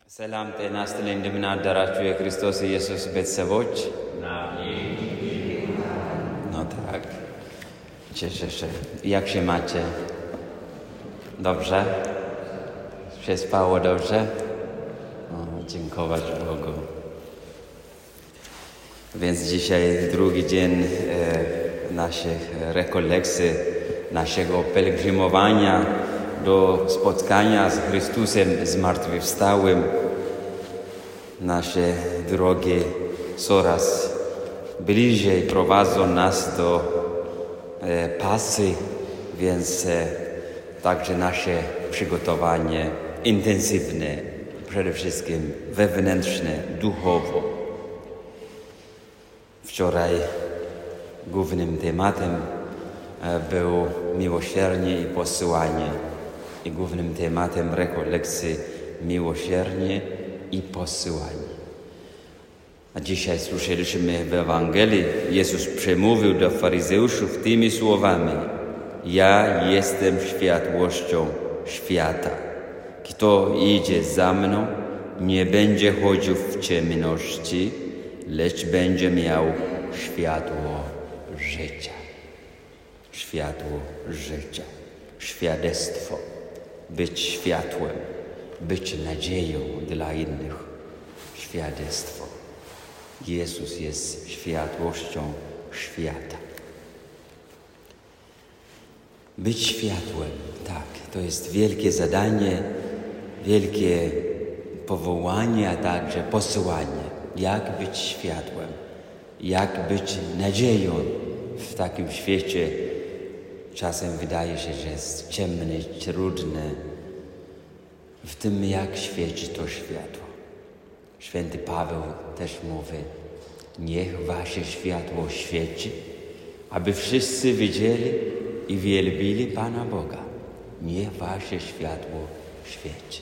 ሰላም ጤና ይስጥልኝ። እንደምን አደራችሁ የክርስቶስ ኢየሱስ ቤተሰቦች? No tak. Cieszę się. Jak się macie? Dobrze? Się spało dobrze? Dziękować Bogu. Więc dzisiaj drugi dzień naszych rekolekcji, naszego pielgrzymowania do spotkania z Chrystusem zmartwychwstałym. Nasze drogi coraz bliżej prowadzą nas do pasy, więc także nasze przygotowanie intensywne, przede wszystkim wewnętrzne, duchowo. Wczoraj głównym tematem było miłosierdzie i posyłanie. I głównym tematem rekolekcji miłosierdzie i posyłanie. A dzisiaj słyszeliśmy w Ewangelii, Jezus przemówił do faryzeuszów tymi słowami: Ja jestem światłością świata. Kto idzie za mną, nie będzie chodził w ciemności, lecz będzie miał światło życia. Światło życia. Świadectwo. Być światłem, być nadzieją dla innych. Świadectwo. Jezus jest światłością świata. Być światłem, tak, to jest wielkie zadanie, wielkie powołanie, a także posyłanie. Jak być światłem, jak być nadzieją w takim świecie. Czasem wydaje się, że jest ciemny, trudny. W tym, jak świeci to światło. Święty Paweł też mówi: niech wasze światło świeci, aby wszyscy widzieli i wielbili Pana Boga. Niech wasze światło świeci.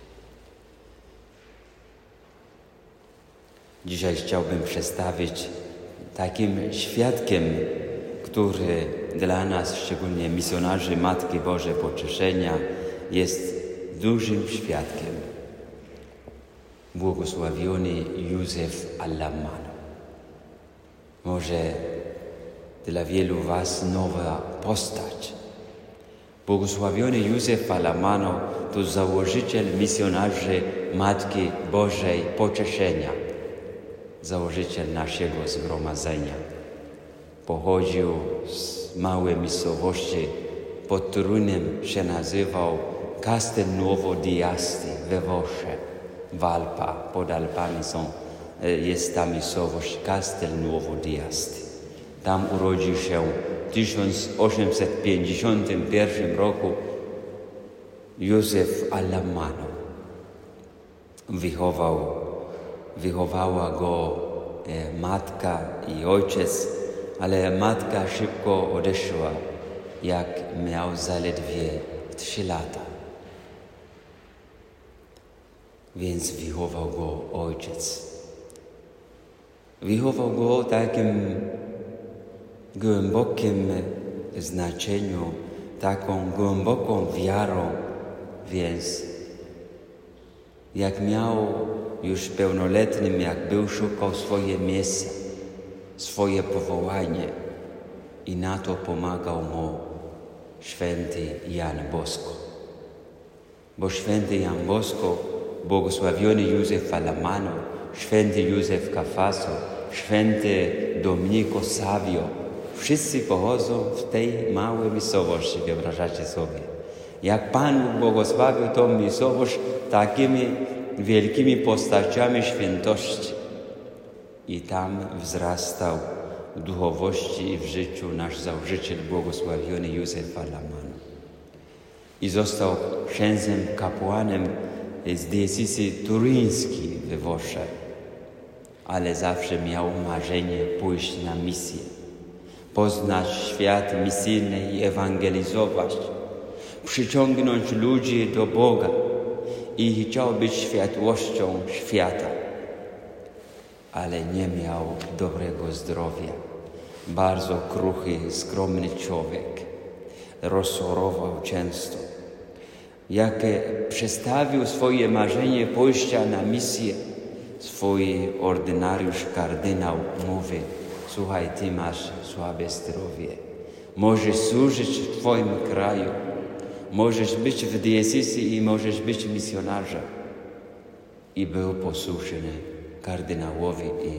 Dzisiaj chciałbym przedstawić takim świadkiem, który dla nas, szczególnie misjonarzy Matki Bożej Pocieszenia, jest dużym świadkiem. Błogosławiony Józef Alamano. Może dla wielu was nowa postać. Błogosławiony Józef Alamano to założyciel misjonarzy Matki Bożej Pocieszenia, założyciel naszego zgromadzenia. Pochodził z małej miejscowości pod Toruniem, się nazywał Castelnuovo di Asti we Włoszech. W Alpach, pod Alpami jest ta miejscowość Castelnuovo di Asti. Tam urodził się w 1851 roku Józef Alamano. Wychowała go matka i ojciec, ale matka szybko odeszła, jak miał zaledwie 3 lata. Więc wychował go ojciec. Wychował go w takim głębokim znaczeniu, taką głęboką wiarą, więc jak miał już pełnoletnim, jak był, szukał swoje miejsce, swoje powołanie i na to pomagał mu święty Jan Bosko. Bo święty Jan Bosko, błogosławiony Józef Alamano, święty Józef Cafaso, święty Domenico Savio, wszyscy pochodzą w tej małej miejscowości, wyobrażacie sobie. Jak Pan Bóg błogosławił tą miejscowość takimi wielkimi postaciami świętości. I tam wzrastał w duchowości i w życiu nasz założyciel, błogosławiony Józef Alamano. I został księdzem kapłanem z diecezji turyńskiej we Włoszech. Ale zawsze miał marzenie pójść na misję. Poznać świat misyjny i ewangelizować. Przyciągnąć ludzi do Boga. I chciał być światłością świata. Ale nie miał dobrego zdrowia. Bardzo kruchy, skromny człowiek. Rozchorował często. jak przedstawił swoje marzenie pójścia na misję, swój ordynariusz, kardynał mówi: słuchaj, ty masz słabe zdrowie, możesz służyć w twoim kraju, możesz być w diecezji i możesz być misjonarzem. I był posłuszny kardynałowi i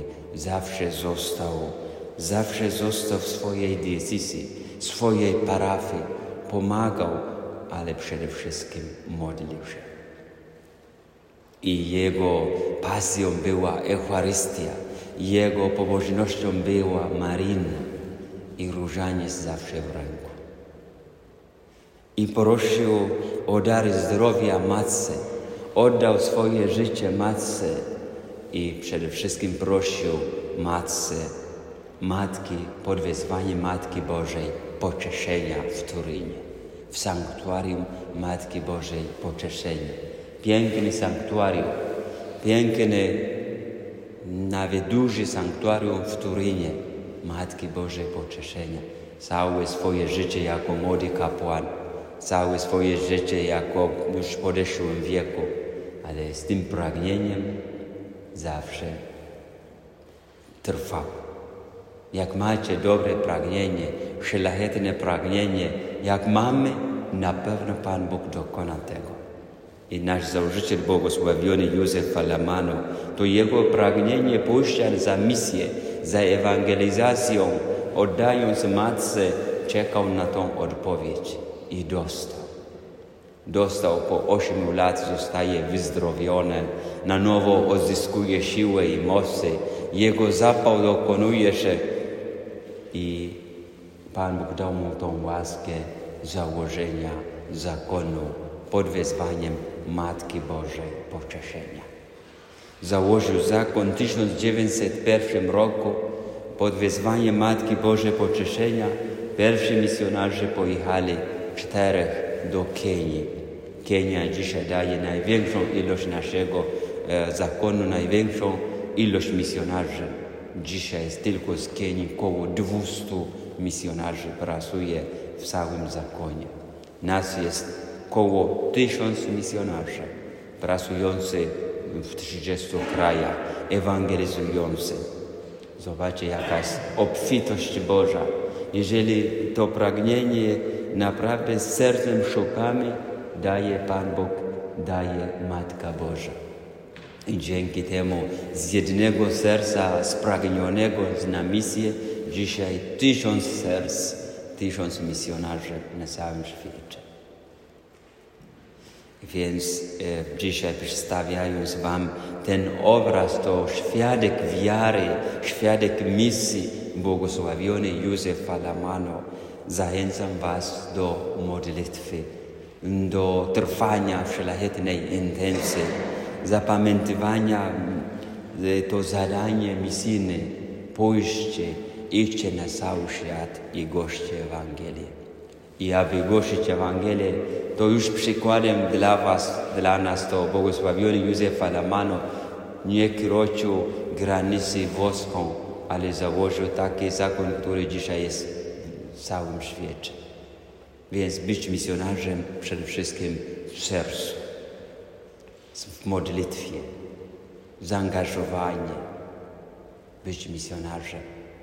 zawsze został w swojej diecezji, swojej parafii, pomagał, ale przede wszystkim modlił się. I jego pasją była Eucharystia, jego pobożnością była Maryna i różaniec zawsze w ręku. I prosił o dar zdrowia matce, oddał swoje życie matce i przede wszystkim prosił pod wezwaniem Matki Bożej pocieszenia w Turynie, w sanktuarium Matki Bożej pocieszenia. Piękne sanktuarium, nawet duże sanktuarium w Turynie Matki Bożej pocieszenia. Całe swoje życie jako młody kapłan, całe swoje życie jako już w podeszłym wieku, ale z tym pragnieniem zawsze trwał. Jak macie dobre pragnienie, szlachetne pragnienie, jak mamy, na pewno Pan Bóg dokona tego. I nasz założyciel błogosławiony Józef Falamano, to jego pragnienie pójścia za misję, za ewangelizacją, oddając matce, czekał na tą odpowiedź i dostał po 8 lat, zostaje wyzdrowiony, na nowo odzyskuje siłę i mocy, jego zapał dokonuje się i Pan Bóg dał mu tą łaskę założenia zakonu pod wezwaniem Matki Bożej pocieszenia. Założył zakon w 1901 roku pod wezwaniem Matki Bożej pocieszenia. Pierwsi misjonarze pojechali 4 do Kenii. Kenia dzisiaj daje największą ilość naszego zakonu, największą ilość misjonarzy. Dzisiaj jest tylko z Kenii około 200 misjonarzy pracuje w całym zakonie. Nas jest około 1000 misjonarzy pracujących w 30 krajach, ewangelizujących. Zobaczcie, jaka jest obfitość Boża. Jeżeli to pragnienie naprawdę z sercem szukamy, daje Pan Bóg, daje Matka Boża. I dzięki temu z jednego serca spragnionego na misję dzisiaj 1000 serc, 1000 misjonarzy na całym świecie. Więc dzisiaj przedstawiając wam ten obraz, to świadek wiary, świadek misji, błogosławiony Józef Falamano, zachęcam was do modlitwy, do trwania w szlachetnej intencji, zapamiętywania to zadanie misyjne, pójście, idźcie na cały świat i głoście Ewangelię. I aby głosić Ewangelię, to już przykładem dla was, dla nas, to błogosławiony Józef Falamano nie kroczył granicy włoską, ale założył taki zakon, który dzisiaj jest w całym świecie. Więc być misjonarzem przede wszystkim w sercu, w modlitwie, w zaangażowaniu, być misjonarzem.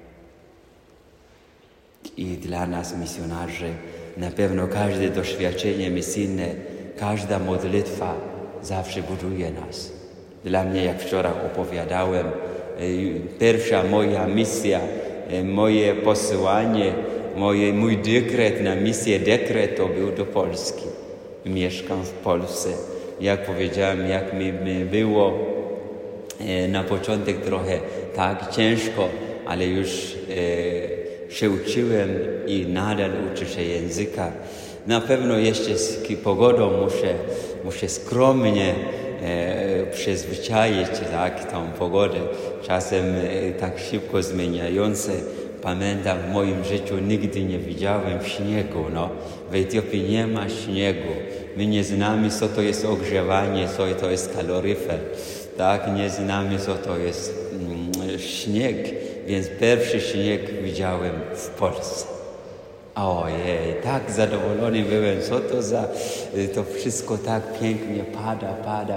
I dla nas misjonarzy na pewno każde doświadczenie misyjne, każda modlitwa zawsze buduje nas. Dla mnie, jak wczoraj opowiadałem, pierwsza moja misja, moje posyłanie, mój dekret na misję, to był do Polski. Mieszkam w Polsce. Jak powiedziałem, jak mi było na początek trochę tak ciężko, ale już się uczyłem i nadal uczę się języka. Na pewno jeszcze z pogodą muszę skromnie przyzwyczaić tą pogodę, czasem tak szybko zmieniające. Pamiętam, w moim życiu nigdy nie widziałem śniegu. W Etiopii nie ma śniegu. My nie znamy, co to jest ogrzewanie, co to jest kaloryfer. Nie znamy, co to jest śnieg. Więc pierwszy śnieg widziałem w Polsce. Ojej, tak zadowolony byłem, co to za, to wszystko tak pięknie pada,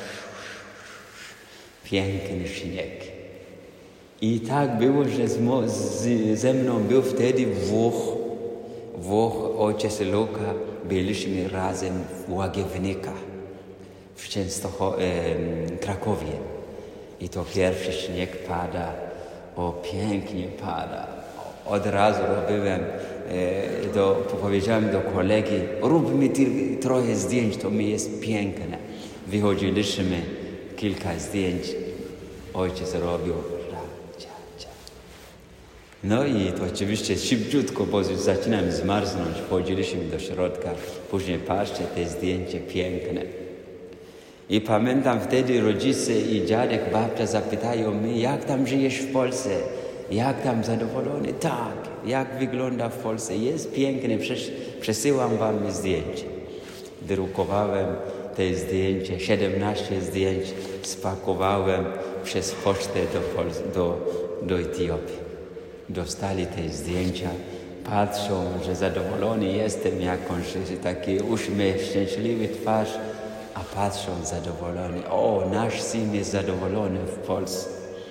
piękny śnieg. I tak było, że ze mną był wtedy Włoch, ojciec Luka, byliśmy razem w Łagiewnikach, w Krakowie. I to pierwszy śnieg pada, pięknie pada. Od razu powiedziałem do kolegi, rób mi trochę zdjęć, to mi jest piękne. Wychodziliśmy, kilka zdjęć, ojciec robił. No i to oczywiście szybciutko, bo zaczynam zmarznąć, wchodziliśmy do środka, później patrzcie, te zdjęcie piękne. I pamiętam wtedy rodzice i dziadek, babcia zapytają mnie, jak tam żyjesz w Polsce? Jak tam zadowolony? Tak, jak wygląda w Polsce? Jest pięknie, przesyłam wam zdjęcie. Drukowałem te zdjęcie, 17 zdjęć spakowałem przez pocztę do Etiopii. Dostali te zdjęcia, patrzą, że zadowolony jestem, jakąś taki uśmiech, szczęśliwy twarz, a patrzą zadowolony. Nasz syn jest zadowolony w Polsce.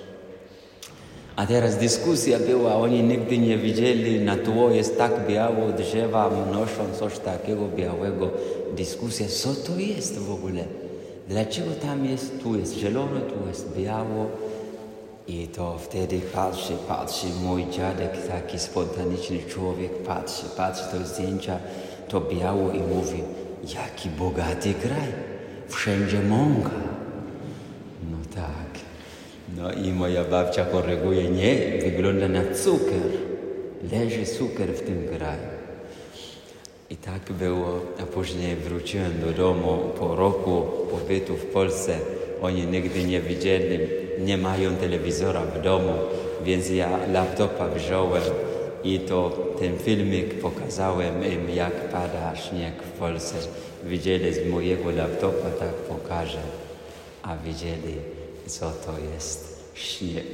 A teraz dyskusja była, oni nigdy nie widzieli, na tło jest tak biało, drzewa noszą coś takiego białego. Dyskusja, co to jest w ogóle? Dlaczego tam jest, tu jest zielono, tu jest biało? I to wtedy patrzy, mój dziadek, taki spontaniczny człowiek, patrzy to zdjęcia, to biało i mówi, jaki bogaty kraj, wszędzie mąka. No tak. No i moja babcia koryguje, nie, wygląda na cukier, leży cukier w tym kraju. I tak było, a później wróciłem do domu po roku pobytu w Polsce. Oni nigdy nie widzieli, nie mają telewizora w domu, więc ja laptopa wziąłem i ten filmik pokazałem im, jak pada śnieg w Polsce. Widzieli z mojego laptopa, tak pokażę, a widzieli, co to jest śnieg.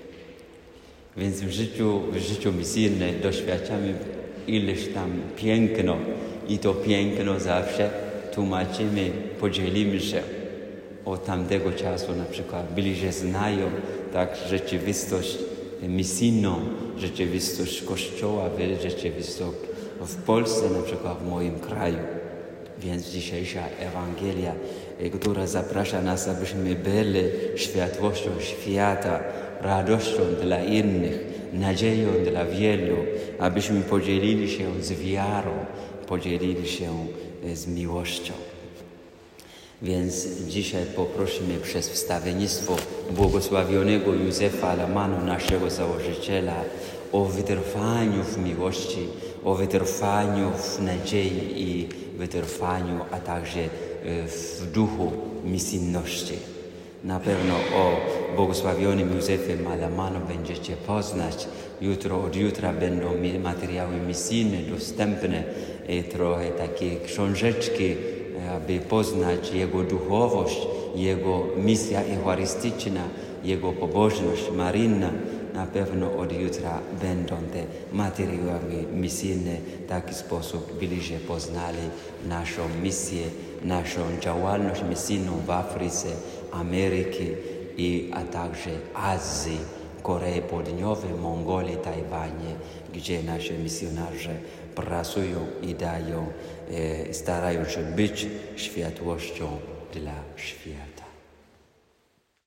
Więc w życiu misyjnym doświadczamy ileś tam piękno i to piękno zawsze tłumaczymy, podzielimy się. Od tamtego czasu na przykład bliżej znają tak rzeczywistość misyjną, rzeczywistość Kościoła, rzeczywistość w Polsce, na przykład w moim kraju. Więc dzisiejsza Ewangelia, która zaprasza nas, abyśmy byli światłością świata, radością dla innych, nadzieją dla wielu, abyśmy podzielili się z wiarą, podzielili się z miłością. Więc dzisiaj poprosimy przez wstawiennictwo błogosławionego Józefa Alamanu, naszego założyciela, o wytrwaniu w miłości, o wytrwaniu w nadziei i wytrwaniu, a także w duchu misyjności. Na pewno o błogosławionym Józefie Alamanu będziecie poznać. Od jutra będą materiały misyjne dostępne, trochę takie książeczki, aby poznać jego duchowość, jego misja eucharystyczna, jego pobożność maryjna. Na pewno od jutra będą te materiały misyjne w taki sposób bliżej poznali naszą misję, naszą działalność misyjną w Afryce, Ameryce, a także Azji, Korei Południowej, Mongolii, Tajwanie, gdzie nasi misjonarze pracują i starają się być światłością dla świata.